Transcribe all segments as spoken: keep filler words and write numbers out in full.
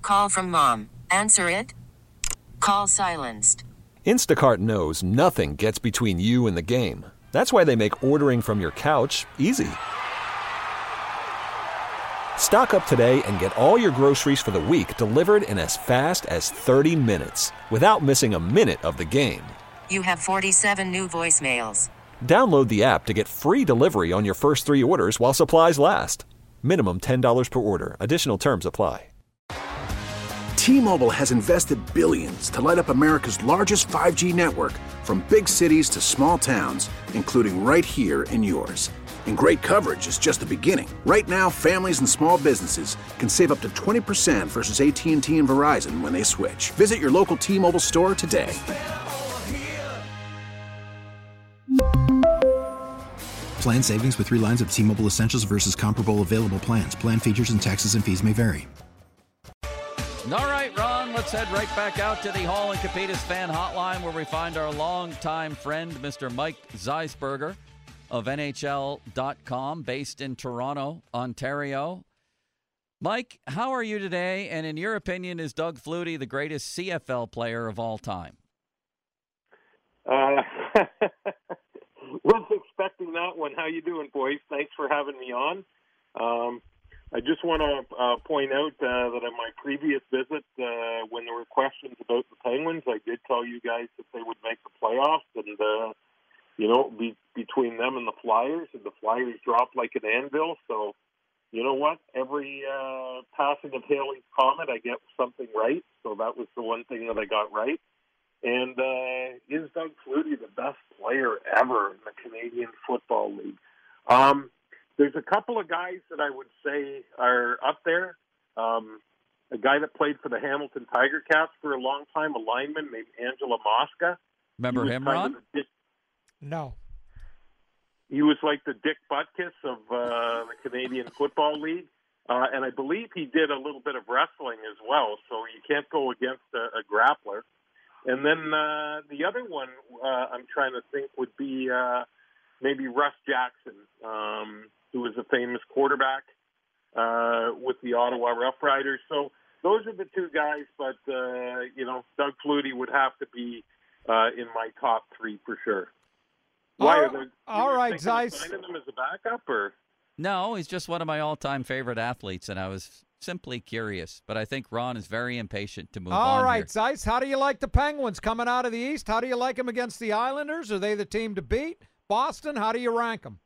Call from mom. Answer it. Call silenced. Instacart knows nothing gets between you and the game. That's why they make ordering from your couch easy. Stock up today and get all your groceries for the week delivered in as fast as thirty minutes without missing a minute of the game. You have forty-seven new voicemails. Download the app to get free delivery on your first three orders while supplies last. Minimum ten dollars per order. Additional terms apply. T-Mobile has invested billions to light up America's largest five G network, from big cities to small towns, including right here in yours. And great coverage is just the beginning. Right now, families and small businesses can save up to twenty percent versus A T and T and Verizon when they switch. Visit your local T-Mobile store today. Plan savings with three lines of T-Mobile Essentials versus comparable available plans. Plan features and taxes and fees may vary. All right, Ron, let's head right back out to the Hall and Capitas fan hotline where we find our longtime friend, Mister Mike Zeisberger of N H L dot com, based in Toronto, Ontario. Mike, how are you today? And in your opinion, is Doug Flutie the greatest C F L player of all time? Uh, was expecting that one. How you doing, boys? Thanks for having me on. Um, I just want to uh, point out uh, that on my previous visit, uh, when there were questions about the Penguins, I did tell you guys that they would make the playoffs, and uh, you know, be, between them and the Flyers, and the Flyers dropped like an anvil. So, you know what? Every uh, passing of Haley's Comet, I get something right. So that was the one thing that I got right. And uh, is Doug Flutie the best player ever in the Canadian Football League? Um, there's a couple of guys that I would say are up there. Um, a guy that played for the Hamilton Tiger Cats for a long time, a lineman named Angela Mosca. Remember him, Ron? Dick, no. He was like the Dick Butkus of uh, the Canadian Football League. Uh, and I believe he did a little bit of wrestling as well, so you can't go against a, a grappler. And then uh, the other one uh, I'm trying to think would be uh, maybe Russ Jackson, um, who was a famous quarterback uh, with the Ottawa Rough Riders. So those are the two guys, but, uh, you know, Doug Flutie would have to be uh, in my top three for sure. Why all, are they, all right, Zeiss. signing him as a backup, or? No, he's just one of my all-time favorite athletes, and I was simply curious. But I think Ron is very impatient to move on. All right, here. Zeiss, how do you like the Penguins coming out of the East? How do you like them against the Islanders? Are they the team to beat? Boston, how do you rank them?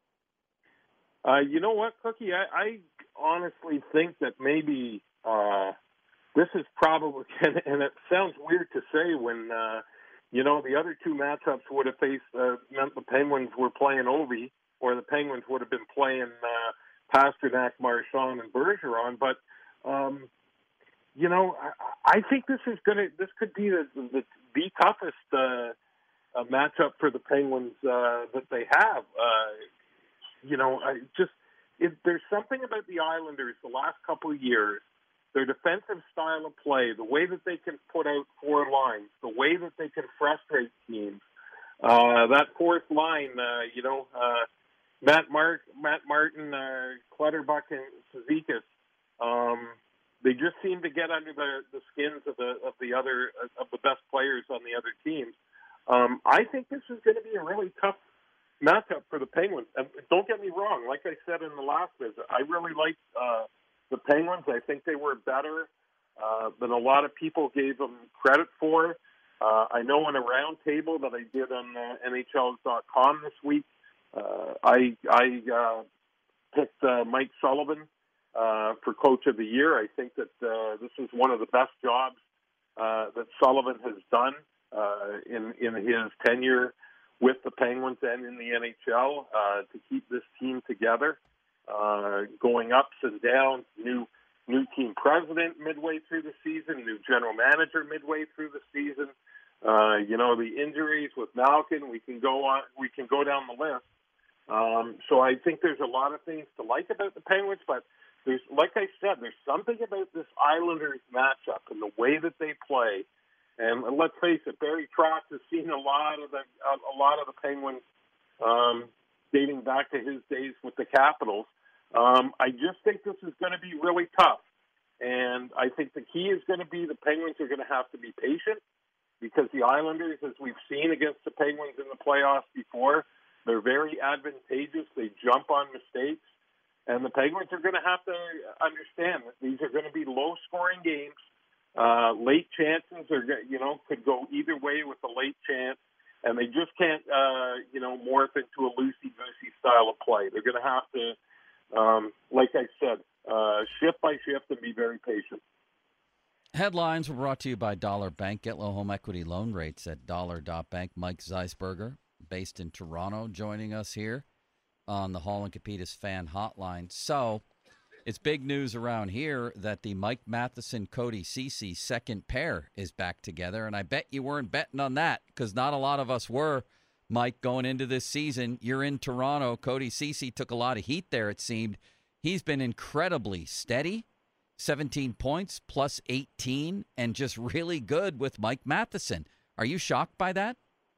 Uh, you know what, Cookie? I, I honestly think that maybe uh, this is probably, and, and it sounds weird to say when, uh, you know, the other two matchups would have faced, uh, meant the Penguins were playing Ovi, or the Penguins would have been playing uh, Pasternak, Marchand, and Bergeron. But, um, you know, I, I think this is going to, this could be the, the, the toughest uh, uh, matchup for the Penguins uh, that they have. Uh, you know, I just, it, there's something about the Islanders the last couple of years, their defensive style of play, the way that they can put out four lines, the way that they can frustrate teams. Uh, that fourth line, uh, you know, uh, Matt, Mark, Matt Martin, uh, Clutterbuck, and Cizikas, um, they just seem to get under the, the skins of the of the other of the best players on the other teams. Um, I think this is going to be a really tough matchup for the Penguins. And don't get me wrong, like I said in the last visit, I really liked uh, the Penguins. I think they were better uh, than a lot of people gave them credit for. Uh, I know in a roundtable that I did on uh, N H L dot com this week, uh, I, I uh, picked uh, Mike Sullivan uh, for Coach of the Year. I think that uh, this is one of the best jobs uh, that Sullivan has done uh, in, in his tenure with the Penguins and in the N H L uh, to keep this team together, uh, going ups and downs, new new team president midway through the season, new general manager midway through the season. Uh, you know, the injuries with Malkin, we can go on, we can go down the list. Um, so I think there's a lot of things to like about the Penguins, but there's, like I said, there's something about this Islanders matchup and the way that they play. And let's face it, Barry Trotz has seen a lot of the a lot of the Penguins um, dating back to his days with the Capitals. Um, I just think this is going to be really tough. And I think the key is going to be the Penguins are going to have to be patient because the Islanders, as we've seen against the Penguins in the playoffs before, they're very advantageous. They jump on mistakes. And the Penguins are going to have to understand that these are going to be low-scoring games. Uh, late chances are, you know, could go either way with the late chance. And they just can't, uh, you know, morph into a loosey-goosey style of play. They're going to have to, um, like I said, uh, shift by shift and be very patient. Headlines were brought to you by Dollar Bank. Get low home equity loan rates at dollar dot bank. Mike Zeisberger, based in Toronto, joining us here on the Hall and Capitas fan hotline. So it's big news around here that the Mike Matheson, Cody Ceci second pair is back together, and I bet you weren't betting on that because not a lot of us were, Mike, going into this season. You're in Toronto. Cody Ceci took a lot of heat there, it seemed. He's been incredibly steady, seventeen points, plus eighteen, and just really good with Mike Matheson. Are you shocked by that?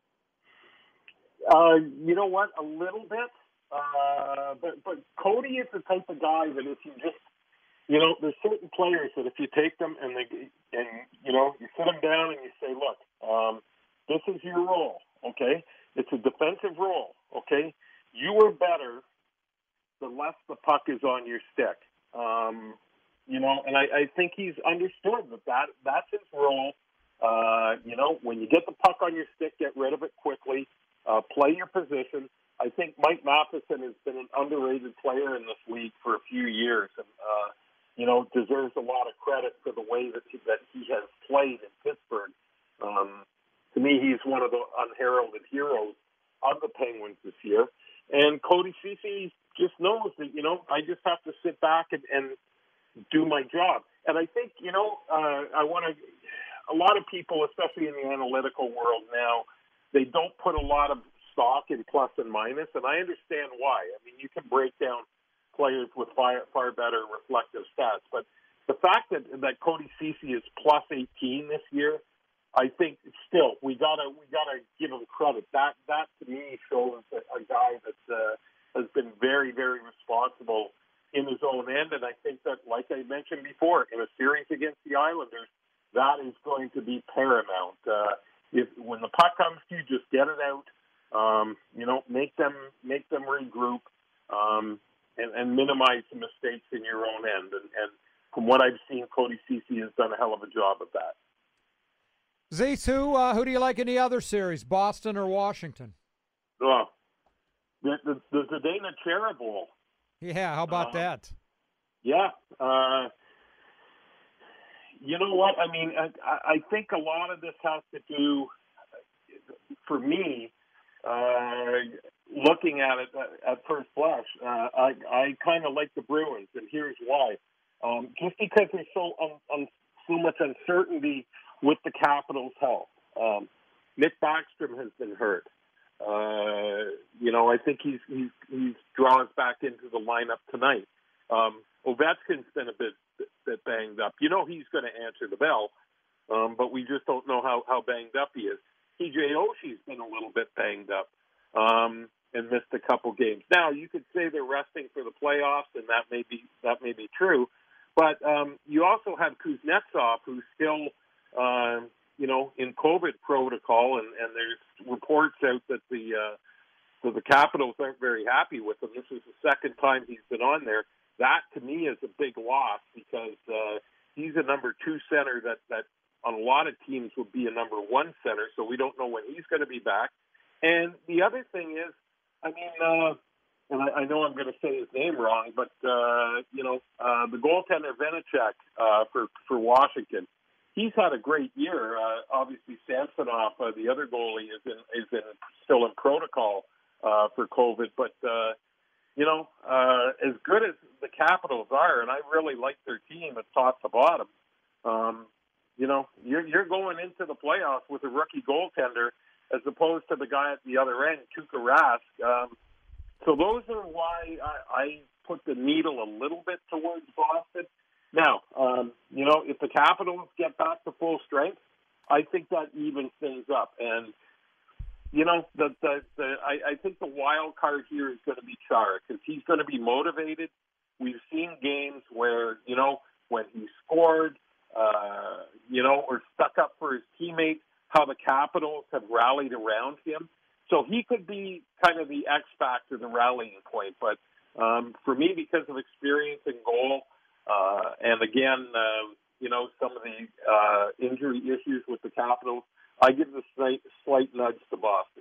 Uh, you know what? A little bit. Uh, but but Cody is the type of guy that if you just, you know, there's certain players that if you take them and they and you know you sit them down and you say, look, um, this is your role, okay? It's a defensive role, okay? You are better the less the puck is on your stick, um, you know. And I, I think he's understood that, that that's his role. Uh, you know, when you get the puck on your stick, get rid of it quickly. Uh, play your position. I think Mike Matheson has been an underrated player in this league for a few years, and uh, you know deserves a lot of credit for the way that he, that he has played in Pittsburgh. Um, to me, he's one of the unheralded heroes of the Penguins this year. And Cody Ceci just knows that you know I just have to sit back and, and do my job. And I think you know uh, I want to. A lot of people, especially in the analytical world now, they don't put a lot of stock in plus and minus, and I understand why. I mean, you can break down players with far, far better reflective stats, but the fact that, that Cody Ceci is plus eighteen this year, I think still we gotta we gotta give him credit. That that to me shows a, a guy that uh, has been very very responsible in his own end, and I think that, like I mentioned before, in a series against the Islanders, that is going to be paramount. Uh, if when the puck comes to you, just get it out. Um, you know, make them make them regroup um, and, and minimize the mistakes in your own end. And, and from what I've seen, Cody Ceci has done a hell of a job of that. Zeus, who, uh, who do you like in the other series, Boston or Washington? Oh, the, the, the Zdeno Chara Bowl. Yeah, how about uh, that? Yeah. Uh, you know what? I mean, I, I think a lot of this has to do, for me, Uh, looking at it at first blush, uh, I, I kind of like the Bruins, and here's why. Um, just because there's so um, um, so much uncertainty with the Capitals' health. Um, Nick Backstrom has been hurt. Uh, you know, I think he's he's he's draws back into the lineup tonight. Um, Ovechkin's been a bit bit banged up. You know, he's going to answer the bell, um, but we just don't know how, how banged up he is. T J Oshie's been a little bit banged up um, and missed a couple games. Now, you could say they're resting for the playoffs, and that may be that may be true. But um, you also have Kuznetsov, who's still, uh, you know, in COVID protocol, and, and there's reports out that the uh, that the Capitals aren't very happy with him. This is the second time he's been on there. That, to me, is a big loss because uh, he's a number two center that that. on a lot of teams would be a number one center, so we don't know when he's going to be back. And the other thing is, I mean, uh, and I, I know I'm going to say his name wrong, but, uh, you know, uh, the goaltender Vanecek uh, for, for Washington, he's had a great year. Uh, obviously, Samsonov, uh, the other goalie, is in, is in still in protocol uh, for COVID. But, uh, you know, uh, as good as the Capitals are, and I really like their team at top to bottom, um, you know, you're, you're going into the playoffs with a rookie goaltender as opposed to the guy at the other end, Tuukka Rask. Um, so those are why I, I put the needle a little bit towards Boston. Now, um, you know, if the Capitals get back to full strength, I think that evens things up. And, you know, the, the, the I, I think the wild card here is going to be Chara because he's going to be motivated. We've seen games where, you know, when he scored, uh, you know, or stuck up for his teammates, how the Capitals have rallied around him. So he could be kind of the X factor, the rallying point. But um, for me, because of experience in goal, uh, and again, uh, you know, some of the uh, injury issues with the Capitals, I give the slight, slight nudge to Boston.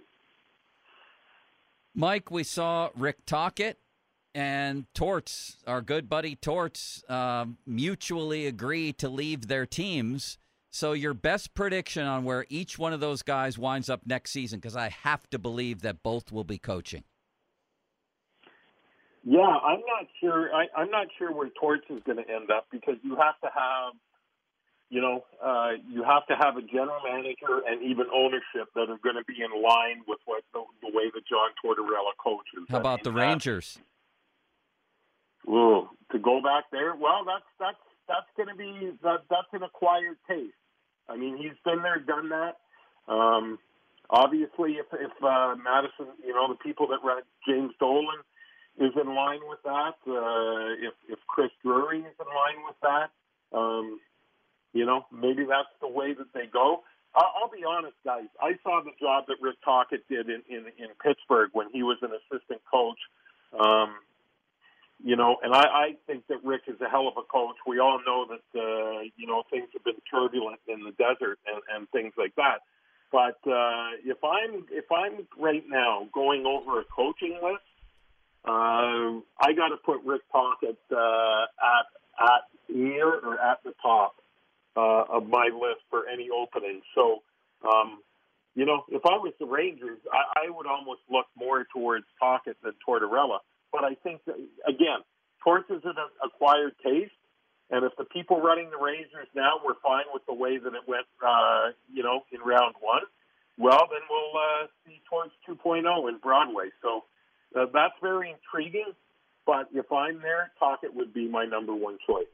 Mike, we saw Rick Tocchet and Torts, our good buddy Torts, uh, mutually agree to leave their teams. So your best prediction on where each one of those guys winds up next season, because I have to believe that both will be coaching. Yeah, I'm not sure. I, I'm not sure where Torts is going to end up, because you have to have, you know, uh, you have to have a general manager and even ownership that are going to be in line with what the, the way that John Tortorella coaches. How about I mean, the that, Rangers? Ooh, to go back there, well, that's that's that's going to be that that's an acquired taste. I mean, he's been there, done that. Um, obviously, if if uh, Madison, you know, the people that run James Dolan is in line with that. Uh, if if Chris Drury is in line with that, um, you know, maybe that's the way that they go. I'll, I'll be honest, guys. I saw the job that Rick Tocchet did in, in, in Pittsburgh when he was an assistant coach. Um, you know, and I, I think that Rick is a hell of a coach. We all know that, uh, you know, things have been turbulent in the desert and, and things like that. But uh, if I'm if I'm right now going over a coaching list, uh, I got to put Rick Tocchet uh, at at near or at the top uh, of my list for any opening. So, um, you know, if I was the Rangers, I, I would almost look more towards Tocchet than Tortorella. But I think, that, again, Torts is an acquired taste, and if the people running the Rangers now were fine with the way that it went, uh, you know, in round one, well, then we'll uh, see Torts two point oh in Broadway. So uh, that's very intriguing. But if I'm there, Tocchet would be my number one choice.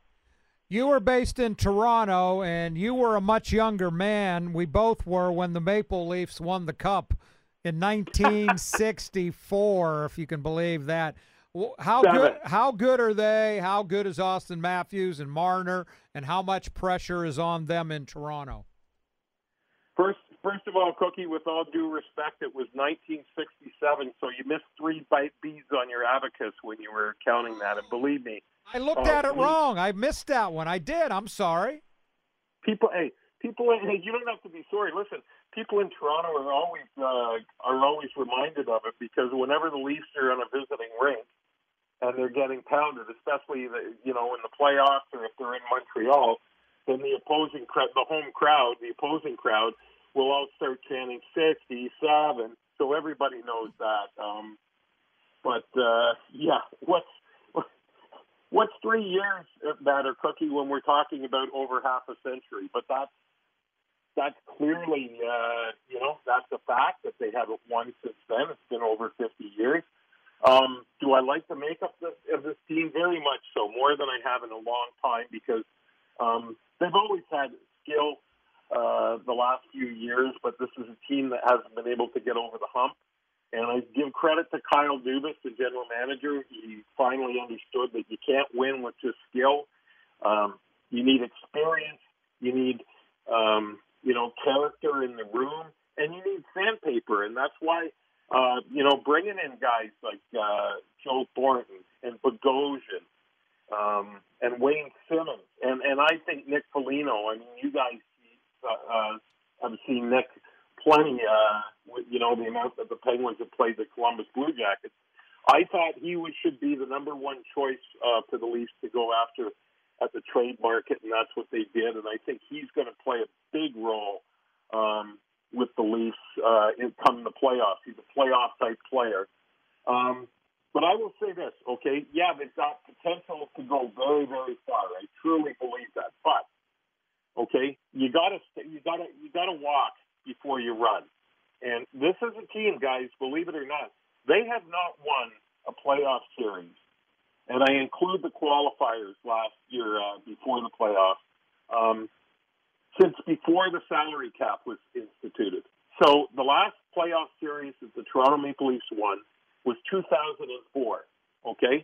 You were based in Toronto, and you were a much younger man. We both were when the Maple Leafs won the Cup in nineteen sixty-four, if you can believe that. How Seven. good How good are they? How good is Austin Matthews and Marner, and how much pressure is on them in Toronto? First, first of all, Cookie, with all due respect, it was nineteen sixty-seven, so you missed three beads on your abacus when you were counting that, and believe me. I looked uh, at it wrong. I missed that one. I did. I'm sorry. People, hey, people, hey, you don't have to be sorry. Listen, people in Toronto are always uh, are always reminded of it, because whenever the Leafs are on a visiting rink and they're getting pounded, especially the, you know, in the playoffs or if they're in Montreal, then the opposing crowd, the home crowd, the opposing crowd will all start chanting sixty-seven. So everybody knows that. Um, but uh, yeah, what's what's three years that are Cookie when we're talking about over half a century? But that's that's clearly, uh, you know, that's a fact that they haven't won since then. It's been over fifty years. Um, do I like the makeup of, of this team? Very much so, more than I have in a long time, because um, they've always had skill uh, the last few years, but this is a team that hasn't been able to get over the hump. And I give credit to Kyle Dubas, the general manager. He finally understood that you can't win with just skill. Um, you need experience. You need, um, you know, character in the room, and you need sandpaper. And that's why, uh, you know, bringing in guys like uh, Joe Thornton and Bogosian um, and Wayne Simmons, and, and I think Nick Foligno. I mean, you guys uh, uh, have seen Nick plenty, uh, with, you know, the amount that the Penguins have played the Columbus Blue Jackets. I thought he would, should be the number one choice uh, for the Leafs to go after at the trade market, and that's what they did. And I think he's going to play a big role um, with the Leafs uh, in come the playoffs. He's a playoff-type player. Um, but I will say this, okay? Yeah, they've got potential to go very, very far. I truly believe that. But okay, you got to you got to you got to walk before you run. And this is a team, guys, believe it or not, they have not won a playoff series. And I include the qualifiers last year uh, before the playoffs, um, since before the salary cap was instituted. So the last playoff series that the Toronto Maple Leafs won was two thousand four, okay?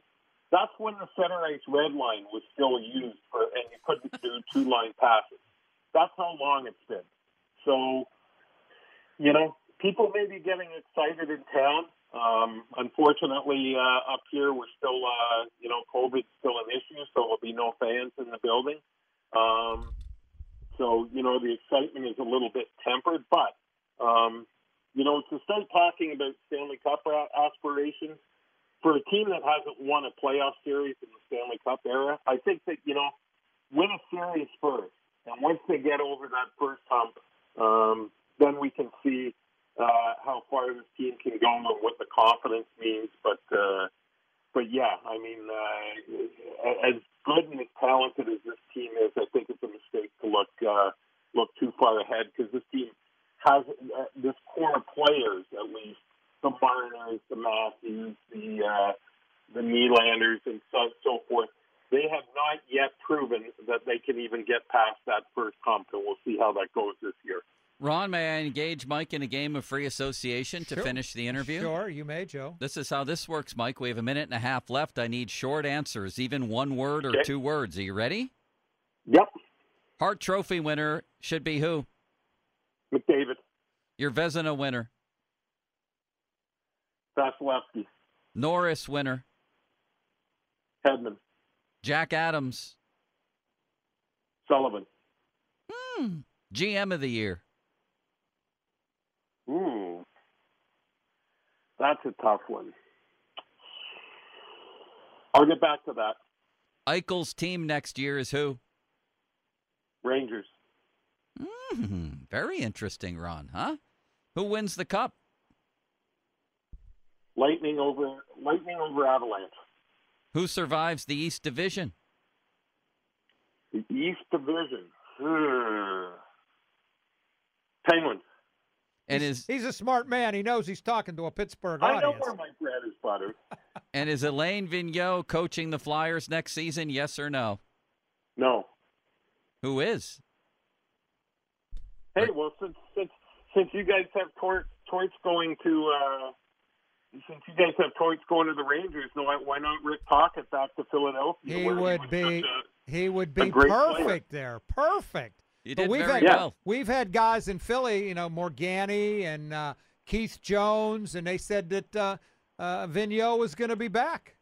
That's when the center ice red line was still used for, and you couldn't do two line passes. That's how long it's been. So, you know, people may be getting excited in town. Um, unfortunately, uh, up here we're still, uh, you know, COVID's still an issue, so there'll be no fans in the building. Um, so, you know, the excitement is a little bit tempered, but, um, you know, to start talking about Stanley Cup aspirations, for a team that hasn't won a playoff series in the Stanley Cup era, I think that, you know, win a series first. And once they get over that first hump, um, then we can see uh, how far this team can go and what the confidence means. But, uh, but yeah, I mean, uh, as good and as talented as this team is, I think it's a mistake to look uh, look too far ahead, because this team has uh, this core of players, at least, the Marners, the Matthews, the uh, the Nylanders, and so, so forth. They have not yet proven that they can even get past that first hump, and we'll see how that goes this year. Ron, may I engage Mike in a game of free association to Sure. finish the interview? Sure, you may, Joe. This is how this works, Mike. We have a minute and a half left. I need short answers, even one word or Okay. two words. Are you ready? Yep. Hart Trophy winner should be who? McDavid. Your Vezina winner. Vasilevsky. Norris winner. Hedman. Jack Adams. Sullivan. Hmm. G M of the year. Ooh. That's a tough one. I'll get back to that. Eichel's team next year is who? Rangers. Mm, very interesting, Ron, huh? Who wins the cup? Lightning over Lightning over Avalanche. Who survives the East Division? The East Division. Hmm. Penguins. And he's, is he's a smart man. He knows he's talking to a Pittsburgh I know audience. where my bread is buttered. and is Alain Vigneault coaching the Flyers next season? Yes or no? No. Who is? Hey, well, since since since you guys have Tor- Torts going to uh, since you guys have Torts going to the Rangers, no, why not Rick Tocchet back to Philadelphia? He where would was be such a- he would a be great perfect there. Perfect. You But did we've very had well. we've had guys in Philly, you know, Morgani and uh, Keith Jones, and they said that uh, uh, Vigneault was going to be back.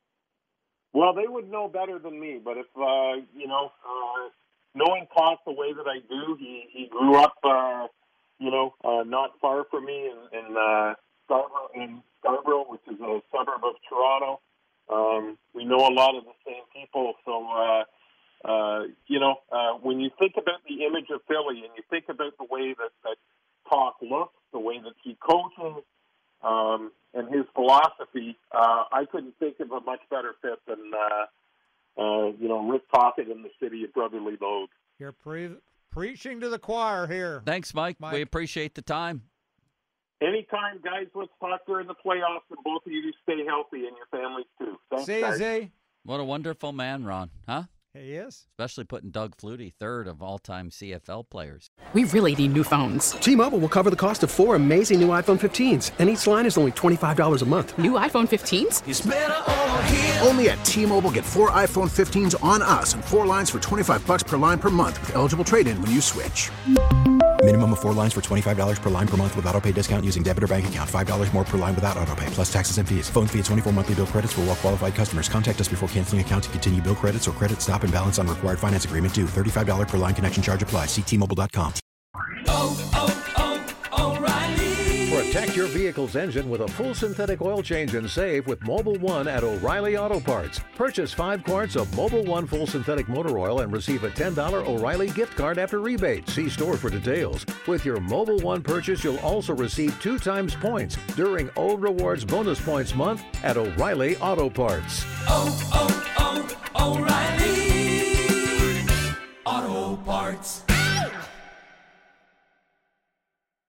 Well, they would know better than me, but if uh, you know, uh, knowing Toth the way that I do, he he grew up, uh, you know, uh, not far from me in, in uh, Scarborough, in Scarborough, which is a suburb of Toronto. Um, we know a lot of the same people, so. Uh, Uh, you know, uh, when you think about the image of Philly and you think about the way that, that Talk looks, the way that he coaches, um, and his philosophy, uh, I couldn't think of a much better fit than, uh, uh, you know, Rick Tocchet in the city of brotherly love. You're pre- preaching to the choir here. Thanks, Mike. Mike. We appreciate the time. Anytime, guys, let's talk during the playoffs, and both of you stay healthy and your families, too. Thanks, See you, guys. Z. What a wonderful man, Ron, huh? He is. Especially putting Doug Flutie third of all-time C F L players. We really need new phones. T-Mobile will cover the cost of four amazing new iPhone fifteens, and each line is only twenty-five dollars a month. New iPhone fifteens? It's better over here. Only at T-Mobile, get four iPhone fifteens on us and four lines for twenty-five bucks per line per month with eligible trade-in when you switch. Minimum of four lines for twenty-five dollars per line per month with autopay discount using debit or bank account. five dollars more per line without autopay, plus taxes and fees. Phone fee at twenty-four monthly bill credits for well-qualified customers. Contact us before canceling account to continue bill credits or credit stop and balance on required finance agreement due. thirty-five dollars per line connection charge applies. See T Mobile dot com. Oh, oh, oh, O'Reilly. Protect your vehicle's engine with a full synthetic oil change and save with Mobil one at O'Reilly Auto Parts. Purchase five quarts of Mobil one full synthetic motor oil and receive a ten dollars O'Reilly gift card after rebate. See store for details. With your Mobil one purchase, you'll also receive two times points during O Rewards Bonus Points Month at O'Reilly Auto Parts. Oh, oh, oh, O'Reilly Auto Parts.